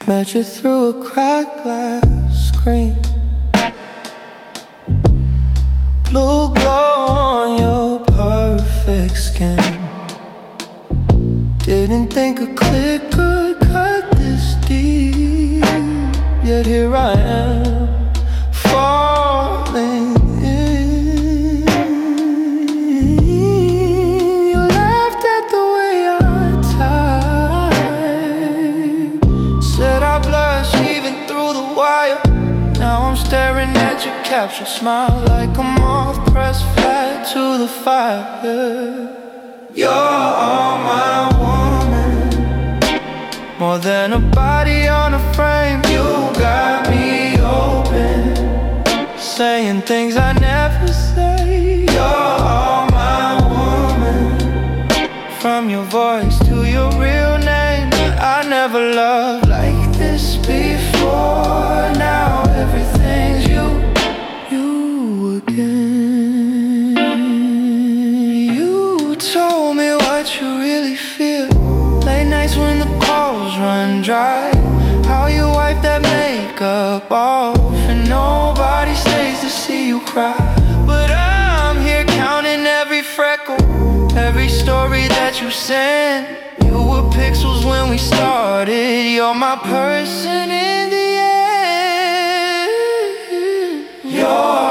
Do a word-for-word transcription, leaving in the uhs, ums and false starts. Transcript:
Met you through a cracked glass screen. Blue glow on your perfect skin. Didn't think a click could cut this deep. Yet here I am, falling in. You laughed at the way I typed. Said I blush even through the wire. Now I'm staring at your captured smile like a moth pressed flat to the fire. You're all my woman, more than a body on a frame. You got me open, saying things I never say. You're all my woman, from your voice to your real name. I never loved like this before. Now everything's you, you again. You told me what you really feel. Late nights when the calls run dry. How you wipe that makeup off and nobody stays to see you cry. But I'm here counting every freckle, every story that you sent. You were pixels when we started. You're my person in the end. You're